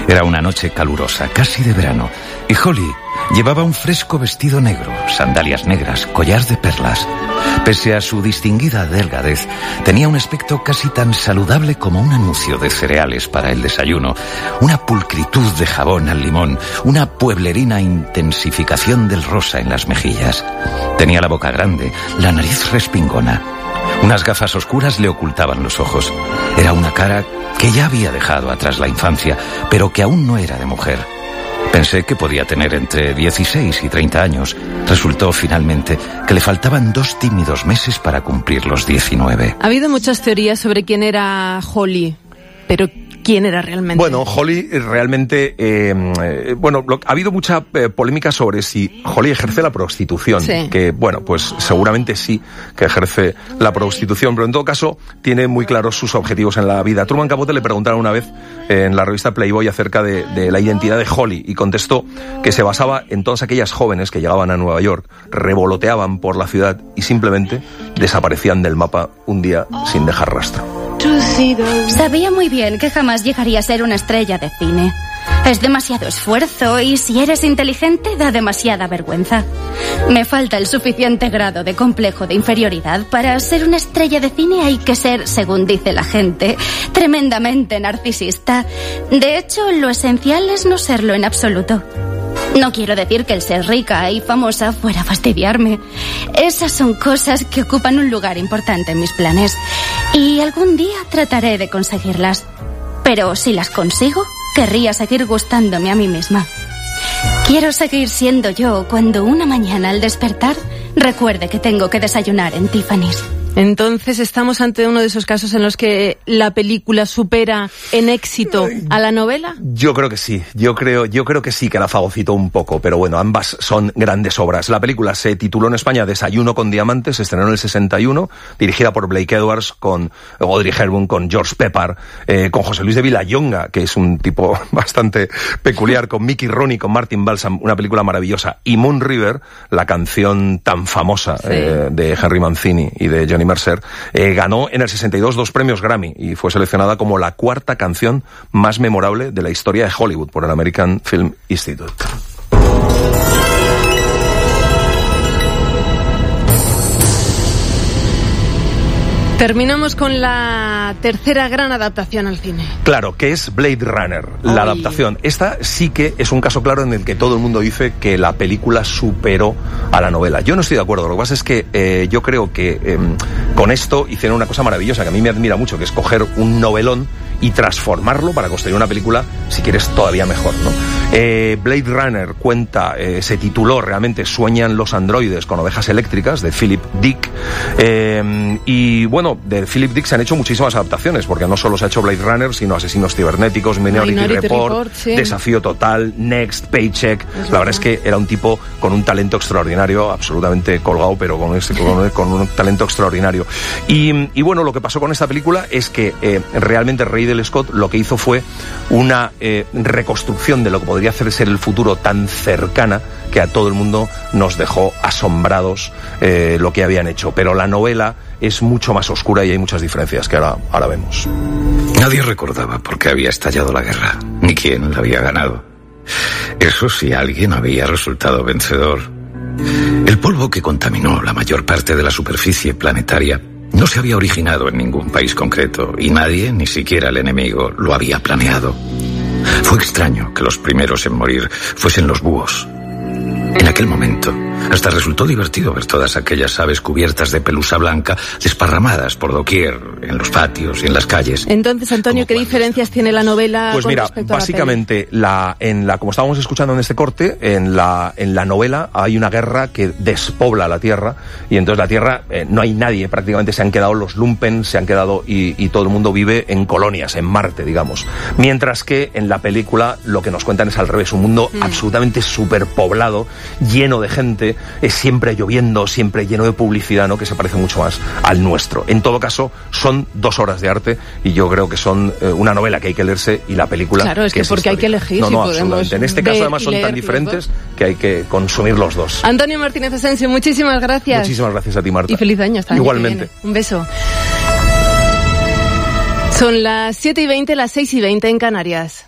Era una noche calurosa, casi de verano, y Holly llevaba un fresco vestido negro, sandalias negras, collar de perlas. Pese a su distinguida delgadez, tenía un aspecto casi tan saludable como un anuncio de cereales para el desayuno, una pulcritud de jabón al limón, una pueblerina intensificación del rosa en las mejillas. Tenía la boca grande, la nariz respingona. Unas gafas oscuras le ocultaban los ojos. Era una cara que ya había dejado atrás la infancia, pero que aún no era de mujer. Pensé que podía tener entre 16 y 30 años. Resultó finalmente que le faltaban 2 tímidos meses para cumplir los 19. Ha habido muchas teorías sobre quién era Holly, pero ¿quién era realmente? Bueno, Holly realmente... ha habido mucha polémica sobre si Holly ejerce la prostitución. Sí. Que, bueno, pues seguramente sí que ejerce la prostitución, pero en todo caso tiene muy claros sus objetivos en la vida. Truman Capote le preguntaron una vez en la revista Playboy acerca de la identidad de Holly y contestó que se basaba en todas aquellas jóvenes que llegaban a Nueva York, revoloteaban por la ciudad y simplemente desaparecían del mapa un día sin dejar rastro. Sabía muy bien que jamás llegaría a ser una estrella de cine. Es demasiado esfuerzo y si eres inteligente da demasiada vergüenza. Me falta el suficiente grado de complejo de inferioridad. Para ser una estrella de cine hay que ser, según dice la gente, tremendamente narcisista. De hecho, lo esencial es no serlo en absoluto. No quiero decir que el ser rica y famosa fuera a fastidiarme. Esas son cosas que ocupan un lugar importante en mis planes. Y algún día trataré de conseguirlas. Pero si las consigo, querría seguir gustándome a mí misma. Quiero seguir siendo yo cuando una mañana al despertar recuerde que tengo que desayunar en Tiffany's. Entonces estamos ante uno de esos casos en los que la película supera en éxito a la novela. Yo creo que sí, yo creo que sí, que la fagocitó un poco, pero bueno, ambas son grandes obras. La película se tituló en España Desayuno con diamantes, se estrenó en el 61, dirigida por Blake Edwards, con Audrey Hepburn, con George Pepper, con José Luis de Vilallonga, que es un tipo bastante peculiar, con Mickey Rooney, con Martin Balsam, una película maravillosa, y Moon River, la canción tan famosa de Henry Mancini y de Johnny Mercer, ganó en el 62 2 premios Grammy y fue seleccionada como la 4ª canción más memorable de la historia de Hollywood por el American Film Institute. Terminamos con la tercera gran adaptación al cine. Claro, que es Blade Runner, la adaptación. Esta sí que es un caso claro en el que todo el mundo dice que la película superó a la novela. Yo no estoy de acuerdo, lo que pasa es que yo creo que con esto hicieron una cosa maravillosa, que a mí me admira mucho, que es coger un novelón y transformarlo para construir una película, si quieres, todavía mejor, ¿no? Blade Runner se tituló realmente Sueñan los androides con ovejas eléctricas, de Philip Dick, y bueno, de Philip Dick se han hecho muchísimas adaptaciones, porque no solo se ha hecho Blade Runner, sino Asesinos Cibernéticos, Minority Report, sí. Desafío Total, Next, Paycheck. La verdad es que era un tipo con un talento extraordinario, absolutamente colgado, pero con un talento extraordinario. Y bueno, lo que pasó con esta película es que realmente Ridley Scott lo que hizo fue una reconstrucción de lo que podría ser el futuro tan cercana, que a todo el mundo nos dejó asombrados lo que habían hecho. Pero la novela es mucho más oscura y hay muchas diferencias que ahora vemos. Nadie recordaba por qué había estallado la guerra, ni quién la había ganado. Eso sí, alguien había resultado vencedor. El polvo que contaminó la mayor parte de la superficie planetaria no se había originado en ningún país concreto y nadie, ni siquiera el enemigo, lo había planeado. Fue extraño que los primeros en morir fuesen los búhos. En aquel momento, hasta resultó divertido ver todas aquellas aves cubiertas de pelusa blanca desparramadas por doquier, en los patios y en las calles. Entonces, Antonio, ¿qué diferencias tiene la novela pues con mira, respecto a la básicamente, como estábamos escuchando en este corte, en la novela hay una guerra que despobla la Tierra, y entonces la Tierra no hay nadie, prácticamente se han quedado los lumpen, y todo el mundo vive en colonias, en Marte, digamos. Mientras que en la película lo que nos cuentan es al revés, un mundo absolutamente superpoblado, lleno de gente, siempre lloviendo, siempre lleno de publicidad, ¿no? Que se parece mucho más al nuestro. En todo caso, son 2 horas de arte y yo creo que son una novela que hay que leerse y la película. Claro, es que porque hay que elegir. No, si absolutamente. En este caso, además, son tan diferentes que hay que consumir los dos. Antonio Martínez Asensio, muchísimas gracias. Muchísimas gracias a ti, Marta. Y feliz año hasta igualmente. Un beso. Son las 7:20, las 6:20 en Canarias.